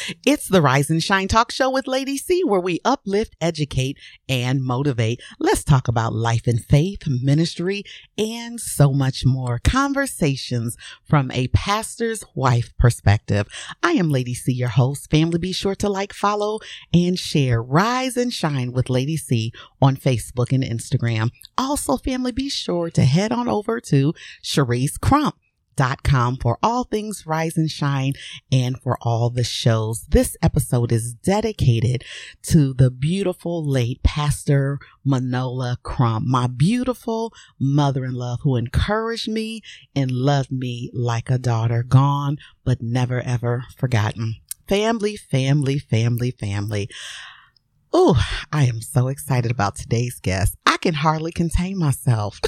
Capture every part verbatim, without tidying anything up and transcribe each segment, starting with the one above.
It's the Rise and Shine Talk Show with Lady C, where we uplift, educate, and motivate. Let's talk about life and faith, ministry, and so much more. Conversations from a pastor's wife perspective. I am Lady C, your host. Family, be sure to like, follow, and share Rise and Shine with Lady C on Facebook and Instagram. Also, family, be sure to head on over to Sharice Crump dot com for all things Rise and Shine and for all the shows. This episode is dedicated to the beautiful late Pastor Manola Crump, my beautiful mother-in-law who encouraged me and loved me like a daughter, gone but never ever forgotten. Family, family, family, family. Oh, I am so excited about today's guest. I can hardly contain myself.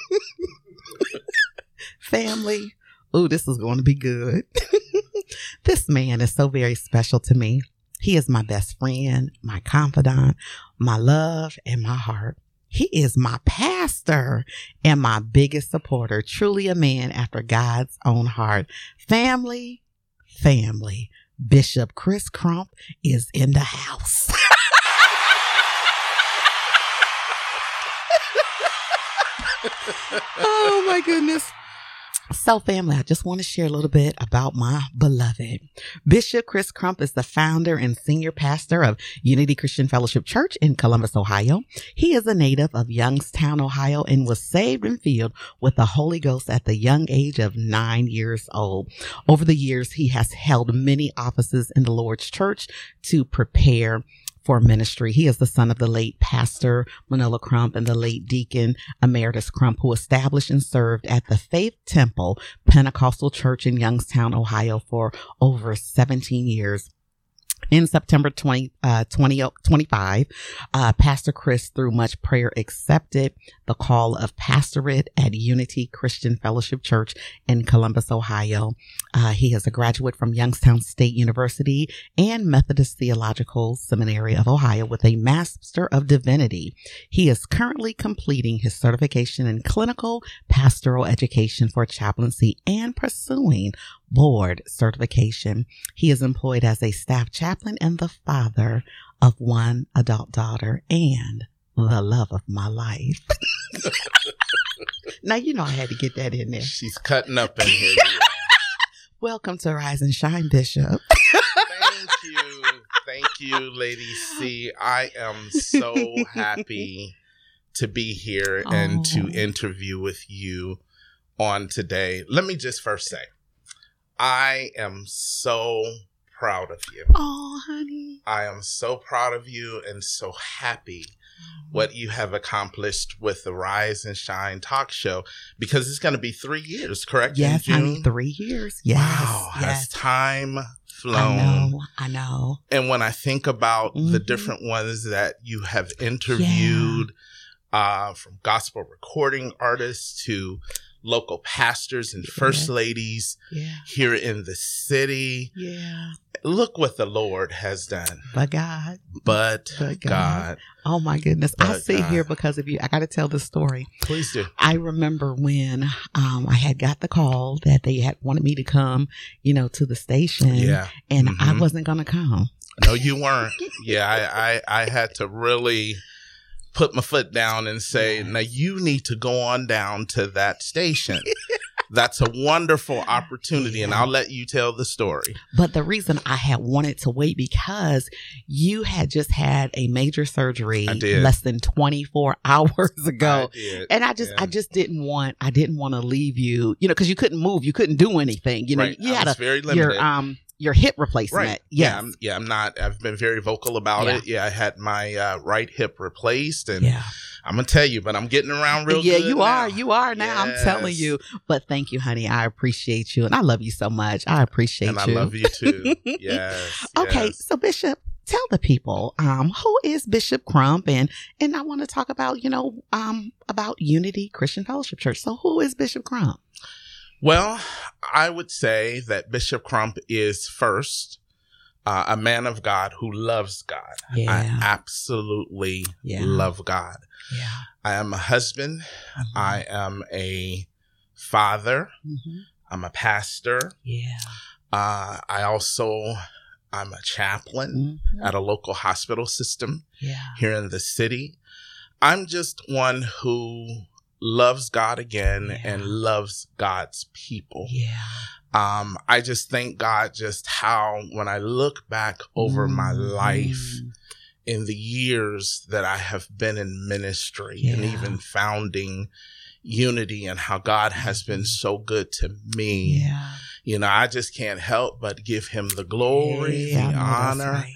Family, oh, this is going to be good. This man is so very special to me. He is my best friend, my confidant, my love, and my heart. He is my pastor and my biggest supporter. Truly a man after God's own heart. Family, family, Bishop Chris Crump is in the house. Oh my goodness. So family, I just want to share a little bit about my beloved. Bishop Chris Crump is the founder and senior pastor of Unity Christian Fellowship Church in Columbus, Ohio. He is a native of Youngstown, Ohio, and was saved and filled with the Holy Ghost at the young age of nine years old. Over the years, he has held many offices in the Lord's church to prepare for ministry. He is the son of the late Pastor Manola Crump and the late Deacon Emeritus Crump, who established and served at the Faith Temple Pentecostal Church in Youngstown, Ohio for over seventeen years. In September twentieth, uh, twenty twenty-five, uh, Pastor Chris, through much prayer, accepted the call of pastorate at Unity Christian Fellowship Church in Columbus, Ohio. Uh, he is a graduate from Youngstown State University and Methodist Theological Seminary of Ohio with a Master of Divinity. He is currently completing his certification in clinical pastoral education for chaplaincy and pursuing board certification. He is employed as a staff chaplain and the father of one adult daughter and the love of my life. Now, you know I had to get that in there. She's cutting up in here. Welcome to Rise and Shine, Bishop. Thank you. Thank you, Lady C. I am so happy to be here oh. and to interview with you on today. Let me just first say, I am so proud of you. Oh, honey. I am so proud of you and so happy mm-hmm. what you have accomplished with the Rise and Shine talk show, because it's going to be three years, correct? Yes, honey, three years. Yes, wow, yes. Has time flown? I know, I know. And when I think about mm-hmm. the different ones that you have interviewed, yeah. uh, from gospel recording artists to local pastors and first yeah. ladies yeah. here in the city. Yeah. Look what the Lord has done. But God. But, but God. God. Oh my goodness. But I sit God. here because of you. I got to tell this story. Please do. I remember when um, I had got the call that they had wanted me to come, you know, to the station. Yeah. And mm-hmm. I wasn't going to come. No, you weren't. Yeah. I, I, I had to really put my foot down and say, now you need to go on down to that station. That's a wonderful opportunity, yeah. and I'll let you tell the story. But the reason I had wanted to wait, because you had just had a major surgery less than twenty-four hours ago. I did. And I just, yeah. I just didn't want, I didn't want to leave you, you know, because you couldn't move, you couldn't do anything. You know, right. you I had was a, very limited. your, um, your hip replacement. Right. Yes. Yeah. I'm, yeah. I'm not, I've been very vocal about yeah. it. Yeah. I had my uh, right hip replaced, and yeah. I'm going to tell you, but I'm getting around real yeah, good. Yeah, you now. are. You are now. Yes. I'm telling you. But thank you, honey. I appreciate you. And I love you so much. I appreciate and you. And I love you too. Yes. Okay. Yes. So Bishop, tell the people, um, who is Bishop Crump? And, and I want to talk about, you know, um, about Unity Christian Fellowship Church. So who is Bishop Crump? Well, I would say that Bishop Crump is first uh, a man of God who loves God. Yeah. I absolutely yeah. love God. Yeah. I am a husband. Mm-hmm. I am a father. Mm-hmm. I'm a pastor. Yeah. Uh, I also I'm a chaplain mm-hmm. at a local hospital system yeah. here in the city. I'm just one who loves God again yeah. and loves God's people. Yeah. Um, I just thank God just how, when I look back over mm-hmm. my life in the years that I have been in ministry yeah. and even founding Unity, and how God has been so good to me. Yeah. You know, I just can't help but give him the glory, yeah, the honor, right.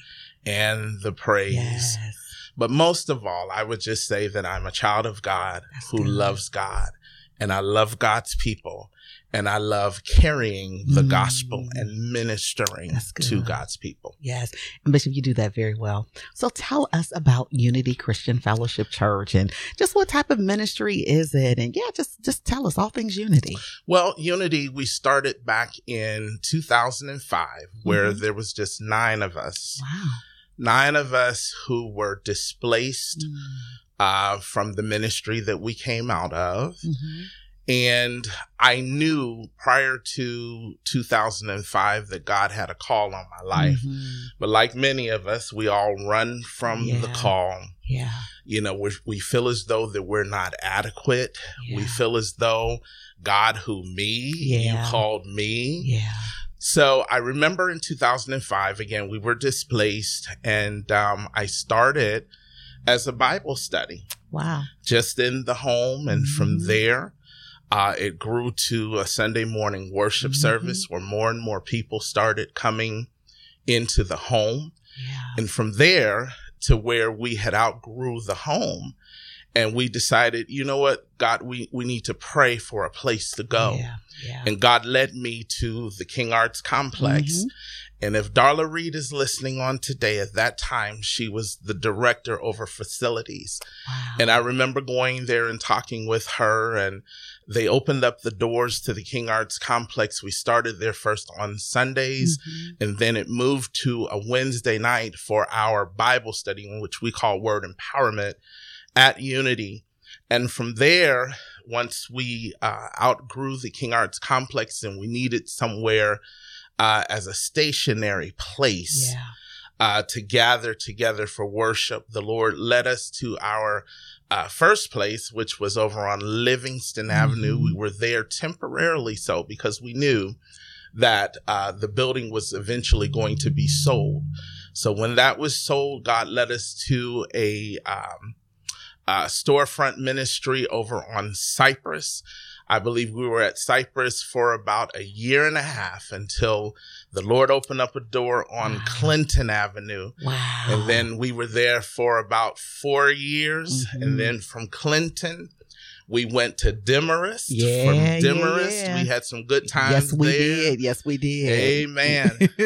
and the praise. Yes. But most of all, I would just say that I'm a child of God That's who good. loves God, and I love God's people, and I love carrying the mm. gospel and ministering to God's people. Yes. And Bishop, you do that very well. So tell us about Unity Christian Fellowship Church, and just what type of ministry is it? And yeah, just, just tell us all things Unity. Well, Unity, we started back in two thousand five, where mm-hmm. there was just nine of us. Wow. Nine of us who were displaced mm. uh, from the ministry that we came out of. Mm-hmm. And I knew prior to two thousand five that God had a call on my life. Mm-hmm. But like many of us, we all run from yeah. the call. Yeah. You know, we we feel as though that we're not adequate. Yeah. We feel as though, God, who me? Yeah. You called me. Yeah. So I remember in two thousand five, again, we were displaced, and um, I started as a Bible study. Wow. Just in the home. And mm-hmm. from there, uh, it grew to a Sunday morning worship mm-hmm. service where more and more people started coming into the home. Yeah. And from there to where we had outgrew the home. And we decided, you know what, God, we, we need to pray for a place to go. Yeah, yeah. And God led me to the King Arts Complex. Mm-hmm. And if Darla Reed is listening on today, at that time, she was the director over facilities. Wow. And I remember going there and talking with her, and they opened up the doors to the King Arts Complex. We started there first on Sundays, mm-hmm. and then it moved to a Wednesday night for our Bible study, which we call Word Empowerment, at Unity. And from there, once we uh, outgrew the King Arts Complex and we needed somewhere uh, as a stationary place yeah. uh, to gather together for worship, the Lord led us to our uh, first place, which was over on Livingston mm-hmm. Avenue. We were there temporarily so because we knew that uh, the building was eventually going to be sold. So when that was sold, God led us to a um, Uh, storefront ministry over on Cypress. I believe we were at Cypress for about a year and a half until the Lord opened up a door on wow. Clinton Avenue. Wow. And then we were there for about four years. Mm-hmm. And then from Clinton, we went to Demarest. Yeah, From Demarest, yeah, yeah. we had some good times Yes, we there. did. Yes, we did. Amen.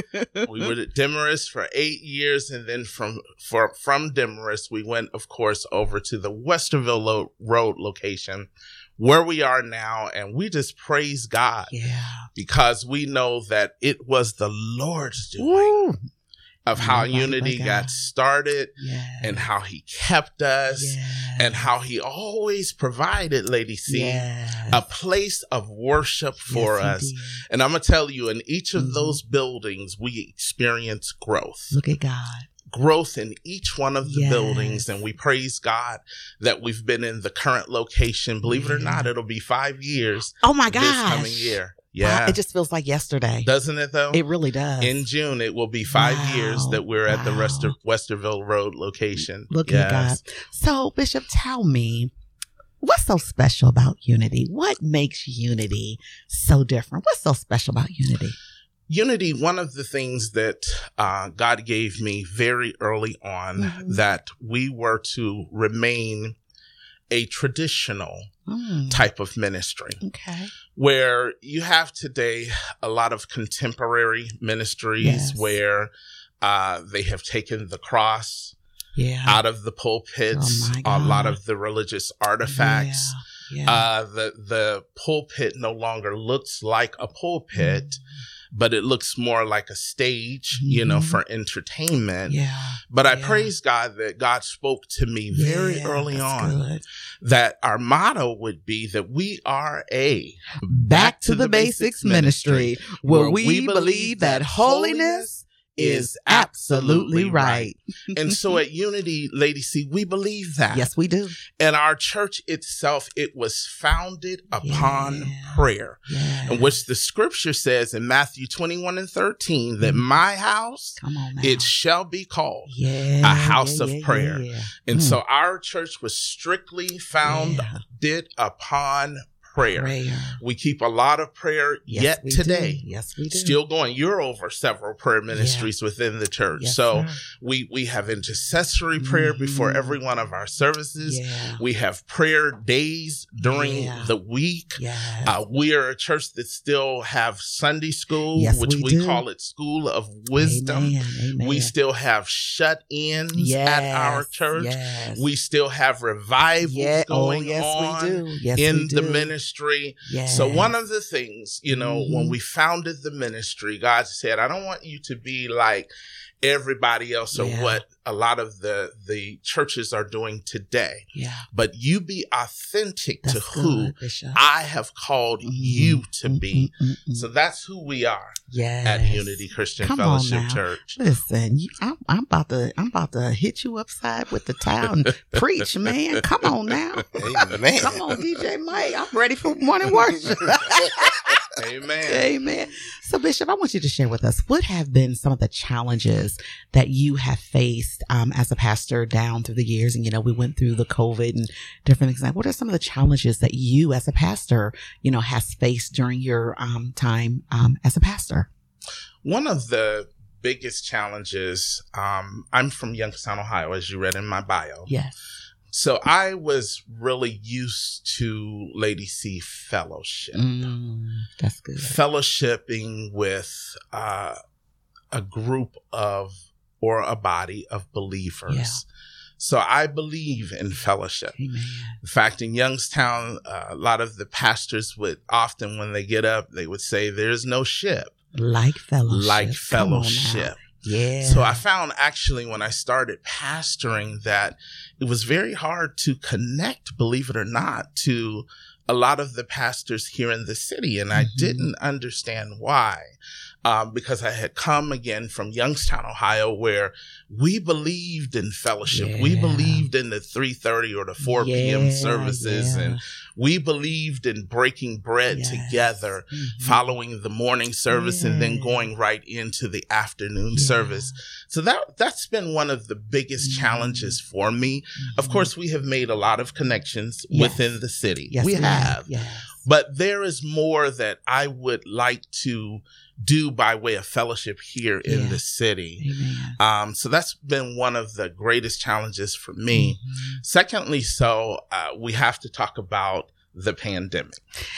We were at Demarest for eight years. And then from for, from Demarest, we went, of course, over to the Westerville Lo- Road location where we are now. And we just praise God yeah. because we know that it was the Lord's doing. Woo. Of how Nobody Unity got started yes. and how he kept us yes. and how he always provided, Lady C, yes. a place of worship for yes, us. And I'm going to tell you, in each of mm-hmm. those buildings, we experience growth. Look at God. Growth in each one of the yes. buildings. And we praise God that we've been in the current location. Believe yeah. it or not, it'll be five years. Oh my gosh. This coming year. Yeah. Wow, it just feels like yesterday. Doesn't it though? It really does. In June, it will be five wow. years that we're at wow. the Wester- Westerville Road location. Look yes. at God. So, Bishop, tell me, what's so special about Unity? What makes Unity so different? What's so special about Unity? Unity, one of the things that uh, God gave me very early on, mm-hmm. that we were to remain a traditional mm. type of ministry. Okay. Where you have today a lot of contemporary ministries yes. where uh, they have taken the cross yeah. out of the pulpits, oh a lot of the religious artifacts. Yeah. Yeah. Uh, the, the pulpit no longer looks like a pulpit. Mm. But it looks more like a stage, mm-hmm. you know, for entertainment. Yeah. But I yeah. praise God that God spoke to me very yeah, early on good. that our motto would be that we are a Back, Back to, to the, the Basics, Basics ministry, ministry where, where we, we believe that holiness is absolutely right. And so at Unity, Lady C, we believe that. Yes, we do. And our church itself, it was founded upon Yeah. prayer, Yeah. in which the scripture says in Matthew twenty-one and thirteen that my house, Come on now. it shall be called yeah, a house yeah, of yeah, prayer. Yeah, yeah. And Mm. so our church was strictly founded Yeah. upon prayer. Prayer. We keep a lot of prayer Yes, yet we today. do. Yes, we do. Still going. You're over several prayer ministries within the church. Yes, so sir. we we have intercessory prayer Mhm. before every one of our services. Yeah. We have prayer days during Yeah. the week. Yes. Uh, we are a church that still have Sunday school, Yes, which we we, do. call it School of Wisdom. Amen. Amen. We still have shut-ins yes. at our church. Yes. We still have revivals yeah. going oh, yes, on we do. Yes, in we the do. ministry. Yes. So one of the things, you know, Mhm. when we founded the ministry, God said, I don't want you to be like everybody else or Yeah. what a lot of the, the churches are doing today, Yeah. but you be authentic That's to who good, Bishop. I have called Mhm. you to be. Mm, mm, mm, So that's who we are yes. at Unity Christian Come on Fellowship now. Church. Listen, you, I'm, I'm about to, I'm about to hit you upside with the towel and preach, man. Come on now. Amen. Come on, D J Mike. I'm ready for morning worship. Amen. Amen. So, Bishop, I want you to share with us what have been some of the challenges that you have faced um, as a pastor down through the years. And, you know, we went through the COVID and different things. Like, what are some of the challenges that you as a pastor, you know, has faced during your um, time um, as a pastor? One of the biggest challenges, um, I'm from Youngstown, Ohio, as you read in my bio. Yes. So I was really used to Lady C fellowship, Mm, that's good. fellowshipping with uh, a group of or a body of believers. Yeah. So I believe in fellowship. Amen. In fact, in Youngstown, uh, a lot of the pastors would often, when they get up, they would say, "There's no ship Like fellowship. like Come on now. fellowship." Yeah. So I found actually when I started pastoring that it was very hard to connect, believe it or not, to a lot of the pastors here in the city. And I Mhm. didn't understand why. Um, because I had come again from Youngstown, Ohio, where we believed in fellowship. We Yeah. believed in the three thirty or the four p.m. Yeah, services. yeah. And we believed in breaking bread Yes. together, Mhm. following the morning service and then Yeah. going right into the afternoon Yeah. service. So that, that's been one of the biggest Mhm. challenges for me. Of Mhm. course, we have made a lot of connections Yes. within the city. Yes, we have. Yes. But there is more that I would like to do by way of fellowship here in Yeah. the city. Amen. Um, so that's been one of the greatest challenges for me. Mhm. Secondly, so uh, we have to talk about the pandemic.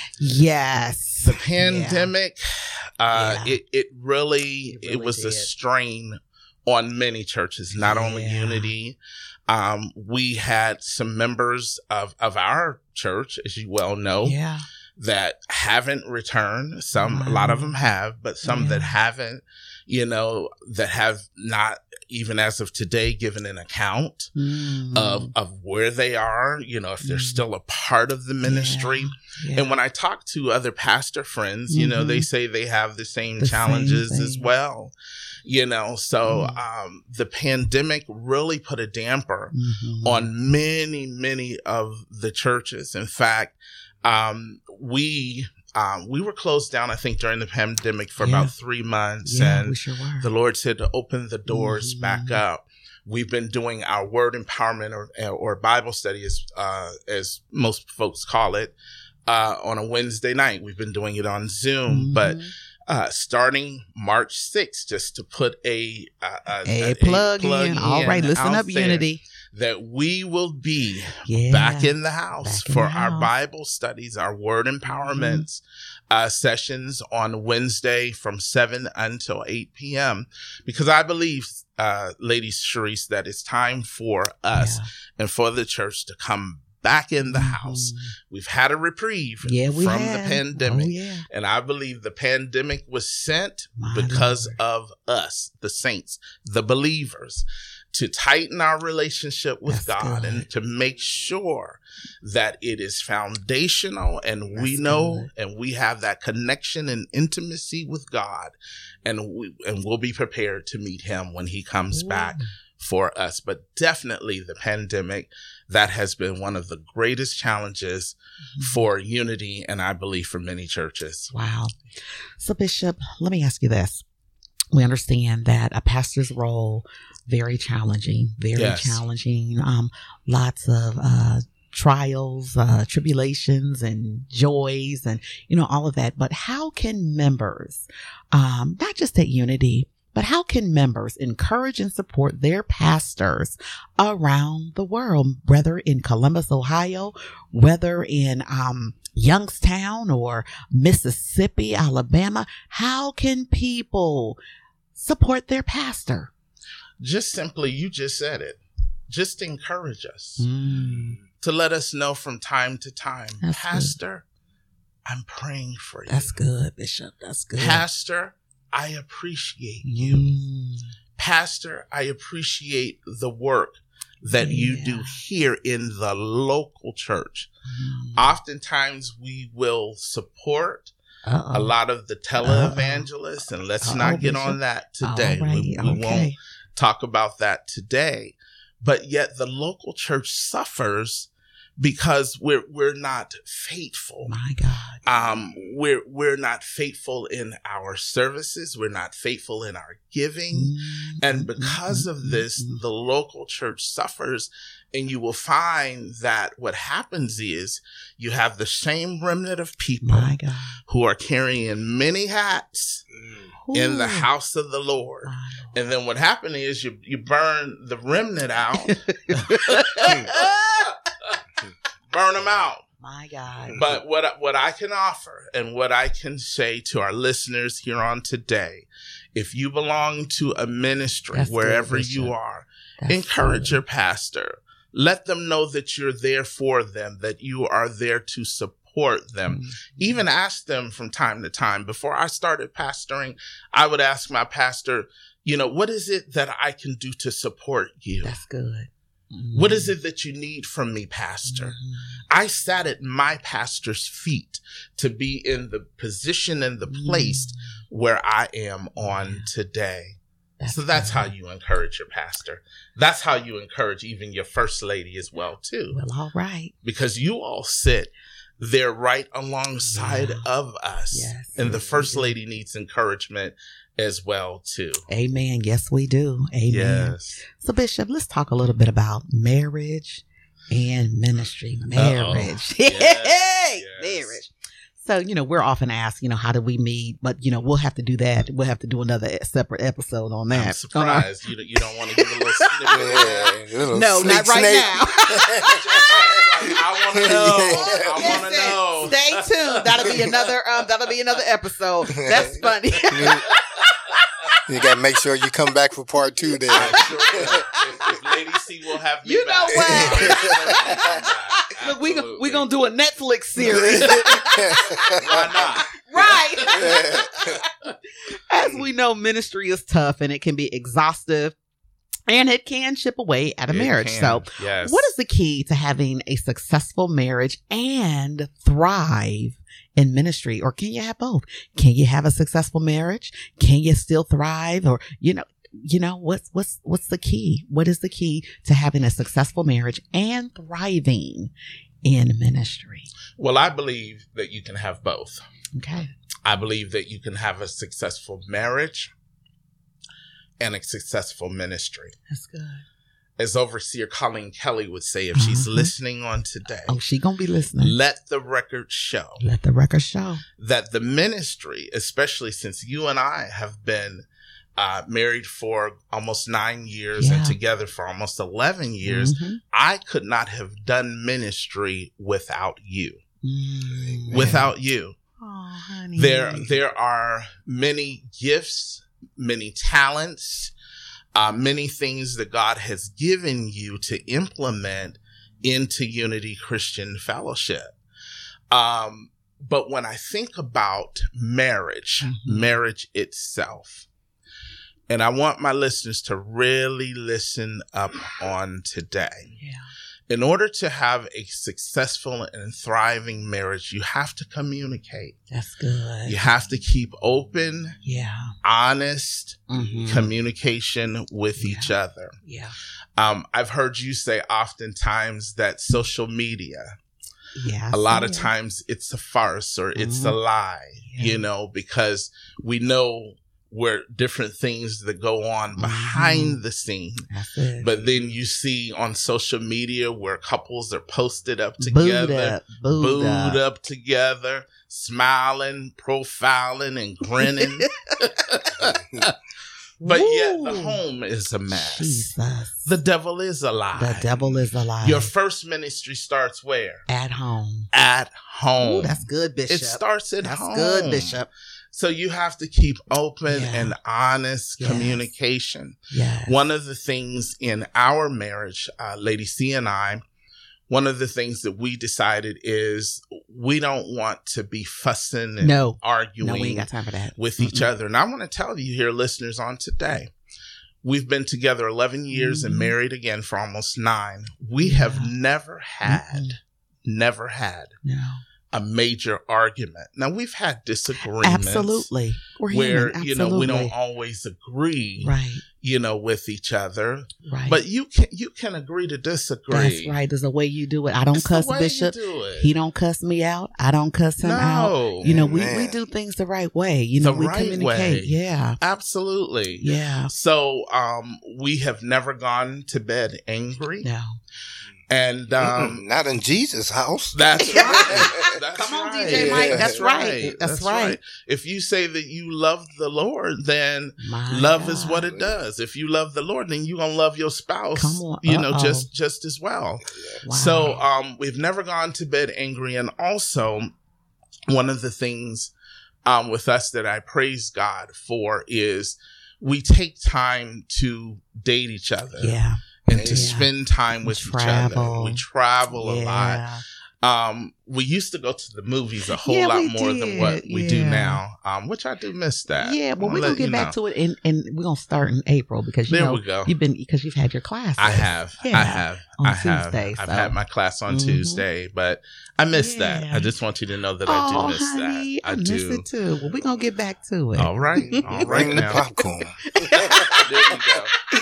Yes. The pandemic, uh, Yeah. it, it really, It it, really was a did. strain on many churches, not only Yeah. Unity. Um, we had some members of, of our church, as you well know, Yeah. that haven't returned. Some, a lot of them have, but some Yeah. that haven't, you know, that have not even as of today given an account Mm. of, of where they are, you know, if they're Mm. still a part of the ministry. Yeah. And when I talk to other pastor friends, you know, they Mhm. say they have the same The same challenges as thing. well. You know, so Mm. um, the pandemic really put a damper Mhm. on many, many of the churches. In fact, um, we um, we were closed down, I think, during the pandemic for Yeah. about three months. Yeah, and we sure were. the Lord said to open the doors Mhm. back up. We've been doing our word empowerment or, or Bible study, as, uh, as most folks call it, uh, on a Wednesday night. We've been doing it on Zoom, Mhm. but uh, starting March sixth, just to put a, a, a, plug, in. All right, listen out up, there, Unity. that we will be Yeah. back in the house Back in for the our house. Bible studies, our word empowerments uh, sessions on Wednesday from seven until eight p.m. Because I believe, uh, Lady Sharice, that it's time for us Yeah. and for the church to come back in the house. Mhm. We've had a reprieve Yeah, we from have. the pandemic. Oh, yeah. And I believe the pandemic was sent My because Lord. of us, the saints, the believers. to tighten our relationship with That's God good. and to make sure that it is foundational and That's we know good. and we have that connection and intimacy with God, and we and we'll be prepared to meet him when he comes Ooh. back for us. But definitely the pandemic, that has been one of the greatest challenges Mm-hmm. for unity, and I believe for many churches. Wow. So, Bishop, let me ask you this. We understand that a pastor's role, very challenging, very Yes. challenging. Um, lots of uh, trials, uh, tribulations, and joys, and you know all of that. But how can members, um, not just at Unity, but how can members encourage and support their pastors around the world, whether in Columbus, Ohio, whether in um, Youngstown or Mississippi, Alabama? How can people support their pastor? Just simply, you just said it. Just encourage us Mm, to let us know from time to time, That's Pastor, I'm praying for you. that's good, Bishop. That's good. Pastor, I appreciate you. Mm, Pastor, I appreciate the work that you Yeah. do here in the local church. mm. Oftentimes we will support Uh-oh. a lot of the televangelists, and let's Uh-oh, not get Bishop. on that today. All right, We, we okay. won't talk about that today. But yet the local church suffers because we're we're not faithful. My God. Um, we're we're not faithful in our services. We're not faithful in our giving. Mm, And mm, because mm, of mm, this, mm. the local church suffers. And you will find that what happens is you have the same remnant of people My God. who are carrying many hats in the Ooh. house of the Lord. My And then what happened is you you burn the remnant out, burn them out. My God. But what I- what I can offer and what I can say to our listeners here on today, if you belong to a ministry, That's good, wherever Bishop. you are, That's encourage good. your pastor. Let them know that you're there for them, that you are there to support them. Mm. Even ask them from time to time. Before I started pastoring, I would ask my pastor, you know, what is it that I can do to support you? That's good. What is it that you need from me, Pastor? Mhm. I sat at my pastor's feet to be in the position and the place Mm. where I am on today. That's So that's good. how you encourage your pastor. That's how you encourage even your first lady as well, too. Well, all right. Because you all sit there right alongside Yeah. of us. Yes. And the Yes, first we do. lady needs encouragement as well, too. Amen. Yes, we do. Amen. Yes. So, Bishop, let's talk a little bit about marriage and ministry. Marriage. Yes, Hey, yes. marriage. So, you know, we're often asked, you know, how do we meet? But, you know, we'll have to do that. We'll have to do another separate episode on that. I'm surprised you, don't- you don't want to give a little snippet. Yeah, little No, sneak, not right snake. now. I want to know. I want to Listen, know. Stay tuned. That'll be another. Um, that'll be another episode. That's funny. You got to make sure you come back for part two then. I'm sure if, if Lady C will have me You know back. what? Look, we Absolutely. we gonna do a Netflix series, Why not? right? As we know, ministry is tough and it can be exhaustive, and it can chip away at a It marriage. can, So, yes. what is the key to having a successful marriage and thrive in ministry? Or can you have both? Can you have a successful marriage? Can you still thrive? Or, you know, you know, what's, what's, what's the key? What is the key to having a successful marriage and thriving in ministry? Well, I believe that you can have both. Okay. I believe that you can have a successful marriage and a successful ministry. That's good. As Overseer Colleen Kelly would say if she's Mhm. listening on today, Oh, she gonna be listening. let the record show Let the record show. that the ministry, especially since you and I have been uh, married for almost nine years and Yeah. together for almost eleven years, Mhm. I could not have done ministry without you. Mm. Without you. Oh, honey. There, there are many gifts, many talents, uh, many things that God has given you to implement into Unity Christian Fellowship. Um, but when I think about marriage, Mhm. marriage itself, And I want my listeners to really listen up on today. Yeah. In order to have a successful and thriving marriage, you have to communicate. That's good. You have to keep open, Yeah. honest Mm-hmm. communication with Yeah. each other. Yeah. Um, I've heard you say oftentimes that social media, Yeah. a lot of times it's a farce or it's a Mhm. lie, Yeah. you know, because we know where different things that go on behind Mhm. the scene. That's it. But then you see on social media where couples are posted up Booed together, up. Booed, booed up. up together, smiling, profiling, and grinning. But yet the Woo. home is a mess. Jesus. The devil is a lie. The devil is alive. Your first ministry starts where? At home. At home. Ooh, that's good, Bishop. It starts at That's home. good, Bishop. So you have to keep open Yeah. and honest Yes. communication. Yes. One of the things in our marriage, uh, Lady C and I, one of the things that we decided is we don't want to be fussing and No. arguing No, we ain't got time for that. with each other. And I want to tell you here, listeners, on today, we've been together eleven years and Mhm. married again for almost nine. We have Yeah. never had, Mm-mm. never had No. a major argument. Now, we've had disagreements. Absolutely. We're Where, human. you know, we don't Absolutely. always agree, Right. you know, with each other. Right. But you can you can agree to disagree. that's right. There's a way you do it. I don't It's the cuss way Bishop. You do it. He don't cuss me out. I don't cuss him out. no, You know, we, Amen. we do things the right way. You know, The we right communicate. way. Yeah. absolutely. Yeah. So, um, we have never gone to bed angry, No. and um, Mm-mm, not in Jesus' house. that's right. That's Come on, right. D J Mike. That's That's right. That's right. If you say that you love the Lord, then My love is God. what it does. If you love the Lord, then you're gonna love your spouse. Come on. You know, Uh-oh. just just as well. Wow. So um, we've never gone to bed angry. And also, one of the things um, with us that I praise God for is we take time to date each other yeah. and to Yeah. spend time We with each other. travel. We travel a lot. Yeah. Um, we used to go to the movies a whole Yeah, lot we more than did. what we do Yeah. now, um, which I do miss that. Yeah, well, I'll we're let gonna get you back know. to it, and and we're gonna start in April because you There know we go. you've been because you've had your class. I have. Yeah, I have. on I have. Tuesday, I've so. had my class on Mhm. Tuesday, but I miss that. Yeah. I just want you to know that I do Oh, miss honey, that. I, I miss do. it too. Well, we're gonna get back to it. All right. All right Bring the now. popcorn. There you go.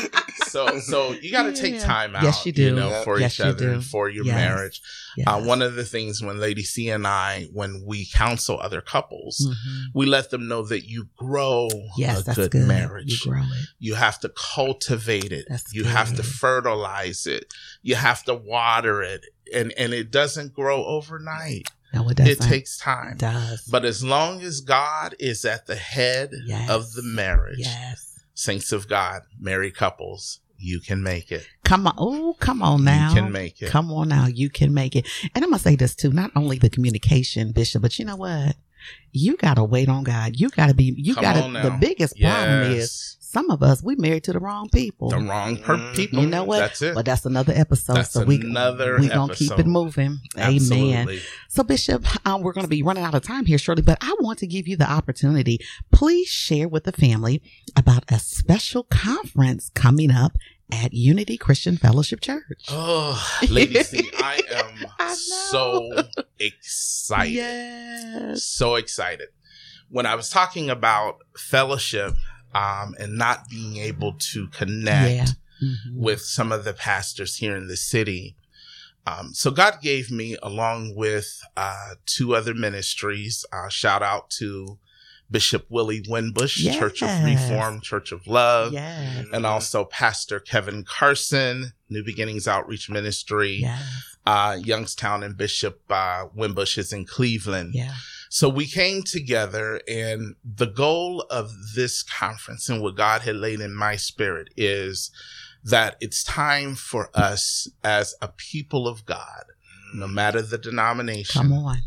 So, so you got to take Yeah. time out, Yes, you do. know, Yep. for Yes, each you other do. and for your Yes. marriage. Yes. Uh, one of the things when Lady C and I, when we counsel other couples, Mhm. we let them know that you grow Yes, a that's good, good. marriage. You grow it. You have to cultivate it. That's you have to good. fertilize it. You have to water it. And, and it doesn't grow overnight. No, it doesn't. It takes time. It does. But as long as God is at the head Yes. of the marriage, Yes. saints of God, married couples, you can make it. Come on. Oh, come on now. You can make it. Come on now. You can make it. And I'm going to say this too. Not only the communication, Bishop, but you know what? You got to wait on God. You got to be, you Come got on to, now. the biggest problem is Yes. some of us, we married to the wrong people. The wrong per- Mm. people. You know what? That's it. But that's another episode. That's so we, another we going to keep it episode. moving. Amen. Absolutely. So, Bishop, um, we're going to be running out of time here shortly, but I want to give you the opportunity. Please share with the family about a special conference coming up at Unity Christian Fellowship Church. Oh, Lady C, I am I know. so excited. Yes. So excited. When I was talking about fellowship um, and not being able to connect Yeah. Mhm. with some of the pastors here in the city. Um, so God gave me, along with uh, two other ministries, uh, shout out to Bishop Willie Winbush, Yes. Church of Reform, Church of Love, Yes. and also Pastor Kevin Carson, New Beginnings Outreach Ministry, Yes. uh, Youngstown, and Bishop uh, Winbush is in Cleveland. Yeah. So we came together, and the goal of this conference and what God had laid in my spirit is that it's time for us as a people of God, no matter the denomination, Come on.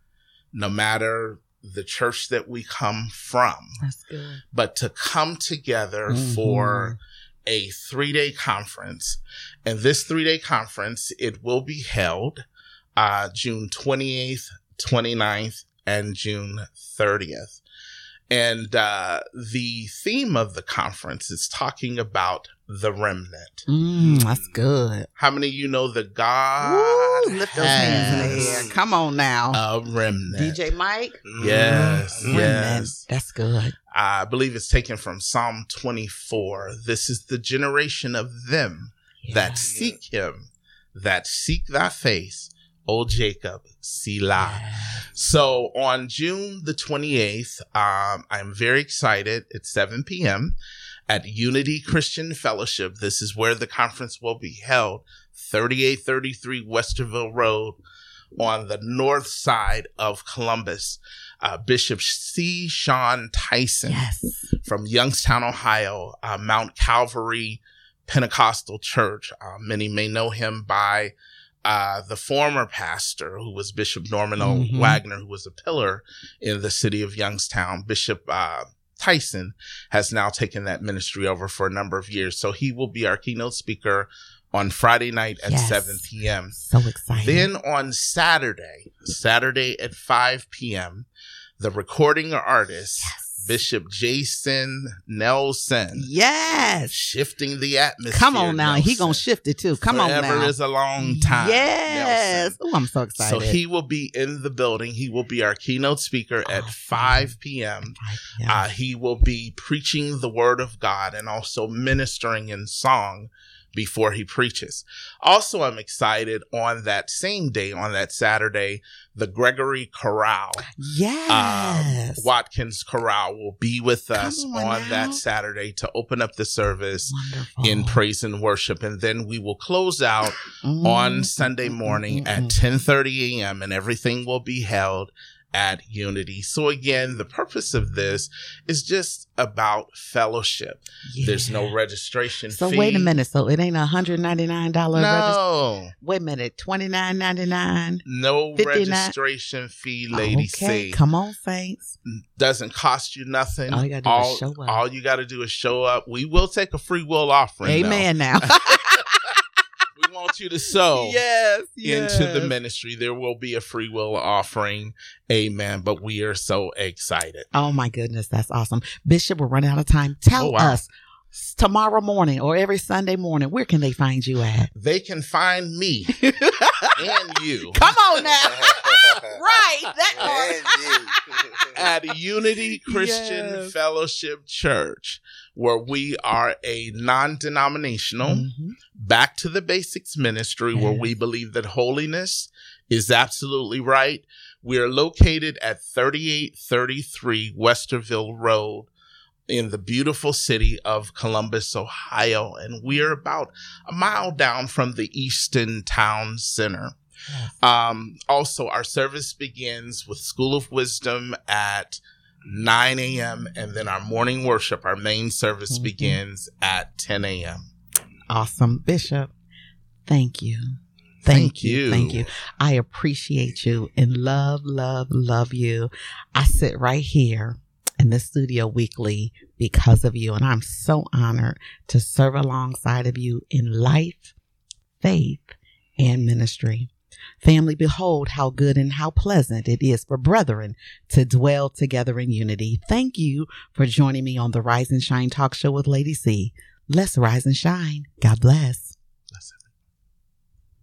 no matter the church that we come from, That's good. but to come together Mhm. for a three-day conference. And this three-day conference, it will be held uh, June twenty-eighth, twenty-ninth, and June thirtieth. And uh, the theme of the conference is talking about the remnant. Mm, that's good. How many of you know that God Woo, lift those hands in the has air. Come on now. a remnant? D J Mike? Yes, Remnant. yes. That's good. I believe it's taken from Psalm twenty-four. This is the generation of them Yeah. that seek him, that seek thy face, O Jacob, Selah. Yes. So on June the twenty-eighth, um, I'm very excited. It's seven p.m. at Unity Christian Fellowship. This is where the conference will be held, thirty-eight thirty-three Westerville Road on the north side of Columbus. Uh, Bishop C. Sean Tyson Yes. from Youngstown, Ohio, uh, Mount Calvary Pentecostal Church. Uh, many may know him by uh, the former pastor, who was Bishop Norman O. Mhm. Wagner, who was a pillar in the city of Youngstown. Bishop uh, Tyson has now taken that ministry over for a number of years. So he will be our keynote speaker on Friday night at Yes. seven p.m. So excited. Then on Saturday, Saturday at five p.m., the recording artist, Yes. Bishop Jason Nelson, Yes. shifting the atmosphere. Come on now. He Nelson. gonna shift it too. Come on Forever now. is a long time. Yes. Nelson. Oh, I'm so excited. So he will be in the building. He will be our keynote speaker at Awesome. five p.m. Yeah. Uh, he will be preaching the word of God and also ministering in song before he preaches. Also, I'm excited on that same day, on that Saturday, the Gregory Chorale, yes. um, Watkins Chorale will be with us Come on, on now. that Saturday to open up the service Wonderful. in praise and worship. And then we will close out Mm, on Sunday morning mm, mm, at mm. ten thirty a.m. and everything will be held at Unity. So again, the purpose of this is just about fellowship. Yeah. There's no registration So fee. wait a minute. So it ain't a one hundred ninety-nine dollars registration? No, Wait a minute. twenty-nine ninety-nine. no fifty-nine registration fee, Lady Okay. C. Come on, saints. Doesn't cost you nothing. All you gotta do all, is show up. all you got to do is show up. We will take a free will offering. though. Amen now. We want you to sow. yes. into the ministry. There will be a free will offering. Amen. But we are so excited. Oh my goodness. That's awesome. Bishop, we're running out of time. Tell Oh, wow. us s- tomorrow morning or every Sunday morning, where can they find you at? They can find me and you Come on now. Right. That part. And you. at Unity Christian Yes. Fellowship Church, where we are a non-denominational, Mhm. back to the basics ministry, where Yes. we believe that holiness is absolutely right. We are located at thirty-eight thirty-three Westerville Road in the beautiful city of Columbus, Ohio. And we are about a mile down from the Easton Town Center. Yes. Um, also, our service begins with School of Wisdom at nine a.m. And then our morning worship, our main service Mhm. begins at ten a.m. Awesome. Bishop, thank you. Thank you. Thank you. I appreciate you and love, love, love you. I sit right here in the studio weekly because of you, and I'm so honored to serve alongside of you in life, faith, and ministry. Family, behold how good and how pleasant it is for brethren to dwell together in unity. Thank you for joining me on the Rise and Shine Talk Show with Lady C. Let's rise and shine. God bless.